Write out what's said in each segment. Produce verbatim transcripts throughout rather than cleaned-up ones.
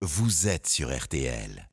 vous êtes sur R T L.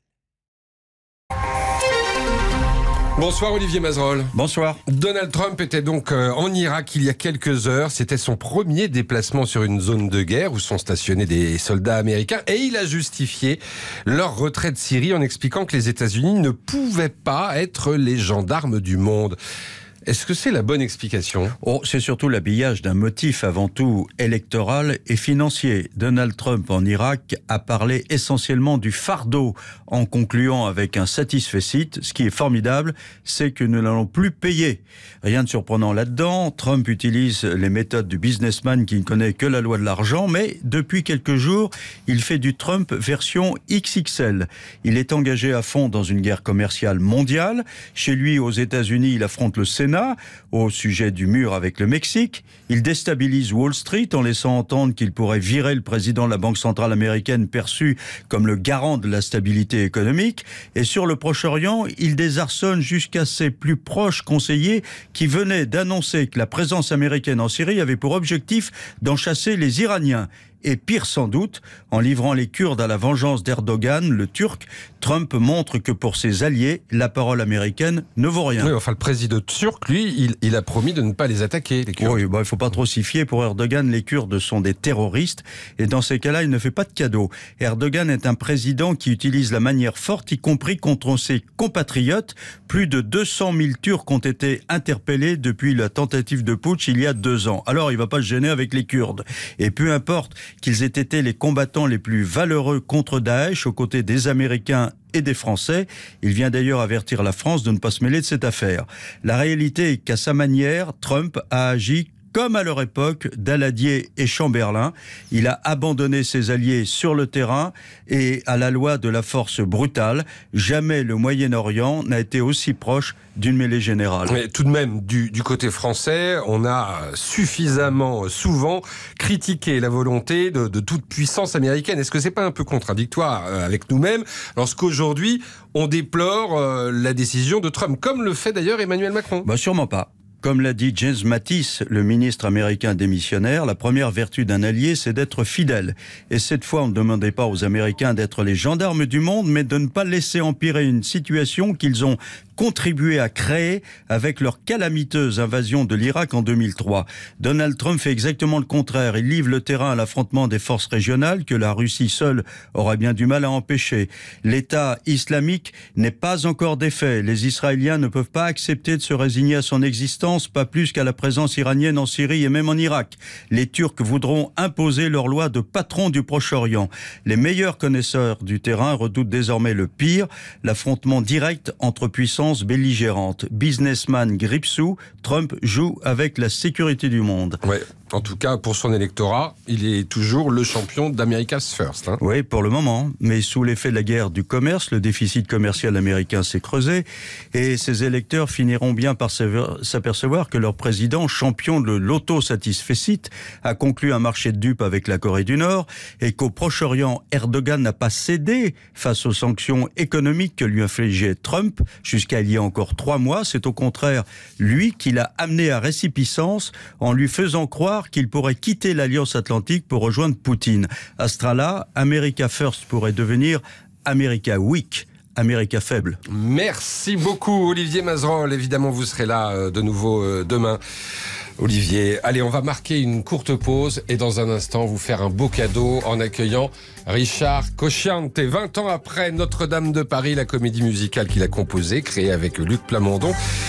Bonsoir Olivier Mazerolle. Bonsoir. Donald Trump était donc en Irak il y a quelques heures. C'était son premier déplacement sur une zone de guerre où sont stationnés des soldats américains. Et il a justifié leur retrait de Syrie en expliquant que les États-Unis ne pouvaient pas être les gendarmes du monde. Est-ce que c'est la bonne explication ? Oh, c'est surtout l'habillage d'un motif avant tout électoral et financier. Donald Trump en Irak a parlé essentiellement du fardeau en concluant avec un satisfecit. Ce qui est formidable, c'est que nous n'allons plus payer. Rien de surprenant là-dedans. Trump utilise les méthodes du businessman qui ne connaît que la loi de l'argent, mais depuis quelques jours, il fait du Trump version X X L. Il est engagé à fond dans une guerre commerciale mondiale. Chez lui, aux États-Unis, il affronte le Sénat au sujet du mur avec le Mexique. Il déstabilise Wall Street en laissant entendre qu'il pourrait virer le président de la Banque centrale américaine perçu comme le garant de la stabilité économique. Et sur le Proche-Orient, il désarçonne jusqu'à ses plus proches conseillers qui venaient d'annoncer que la présence américaine en Syrie avait pour objectif d'en chasser les Iraniens. Et pire sans doute, en livrant les Kurdes à la vengeance d'Erdogan, le Turc, Trump montre que pour ses alliés, la parole américaine ne vaut rien. Oui, enfin le président turc, lui, il, il a promis de ne pas les attaquer, les Kurdes. Oui, bah, il ne faut pas trop s'y fier. Pour Erdogan, les Kurdes sont des terroristes. Et dans ces cas-là, il ne fait pas de cadeaux. Erdogan est un président qui utilise la manière forte, y compris contre ses compatriotes. Plus de deux cent mille Turcs ont été interpellés depuis la tentative de putsch il y a deux ans. Alors, il ne va pas se gêner avec les Kurdes. Et peu importe qu'ils aient été les combattants les plus valeureux contre Daesh aux côtés des Américains et des Français. Il vient d'ailleurs avertir la France de ne pas se mêler de cette affaire. La réalité est qu'à sa manière, Trump a agi comme à leur époque Daladier et Chamberlain. Il a abandonné ses alliés sur le terrain et à la loi de la force brutale. Jamais le Moyen-Orient n'a été aussi proche d'une mêlée générale. Mais tout de même, du, du côté français, on a suffisamment souvent critiqué la volonté de, de toute puissance américaine. Est-ce que c'est pas un peu contradictoire avec nous-mêmes lorsqu'aujourd'hui on déplore euh, la décision de Trump, comme le fait d'ailleurs Emmanuel Macron ? Bah sûrement pas. Comme l'a dit James Mattis, le ministre américain démissionnaire, la première vertu d'un allié, c'est d'être fidèle. Et cette fois, on ne demandait pas aux Américains d'être les gendarmes du monde, mais de ne pas laisser empirer une situation qu'ils ont contribué à créer avec leur calamiteuse invasion de l'Irak en deux mille trois. Donald Trump fait exactement le contraire. Il livre le terrain à l'affrontement des forces régionales que la Russie seule aura bien du mal à empêcher. L'État islamique n'est pas encore défait. Les Israéliens ne peuvent pas accepter de se résigner à son existence, pas plus qu'à la présence iranienne en Syrie et même en Irak. Les Turcs voudront imposer leur loi de patron du Proche-Orient. Les meilleurs connaisseurs du terrain redoutent désormais le pire, l'affrontement direct entre puissances belligérante. Businessman grippe-sous, Trump joue avec la sécurité du monde. Ouais. En tout cas, pour son électorat, il est toujours le champion d'America's First. Hein. Oui, pour le moment. Mais sous l'effet de la guerre du commerce, le déficit commercial américain s'est creusé et ses électeurs finiront bien par s'apercevoir que leur président, champion de l'autosatisfecit, a conclu un marché de dupes avec la Corée du Nord et qu'au Proche-Orient, Erdogan n'a pas cédé face aux sanctions économiques que lui infligeait Trump jusqu'à il y a encore trois mois. C'est au contraire lui qui l'a amené à résipiscence en lui faisant croire qu'il pourrait quitter l'Alliance Atlantique pour rejoindre Poutine. À ce train-là, America First pourrait devenir America Weak, America faible. Merci beaucoup Olivier Mazerolle. Évidemment, vous serez là de nouveau demain. Olivier, allez, on va marquer une courte pause et dans un instant, vous faire un beau cadeau en accueillant Richard Cosciante. vingt ans après Notre-Dame de Paris, la comédie musicale qu'il a composée, créée avec Luc Plamondon.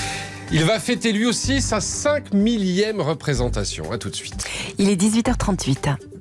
Il va fêter lui aussi sa cinq millième représentation. À tout de suite. Il est dix-huit heures trente-huit.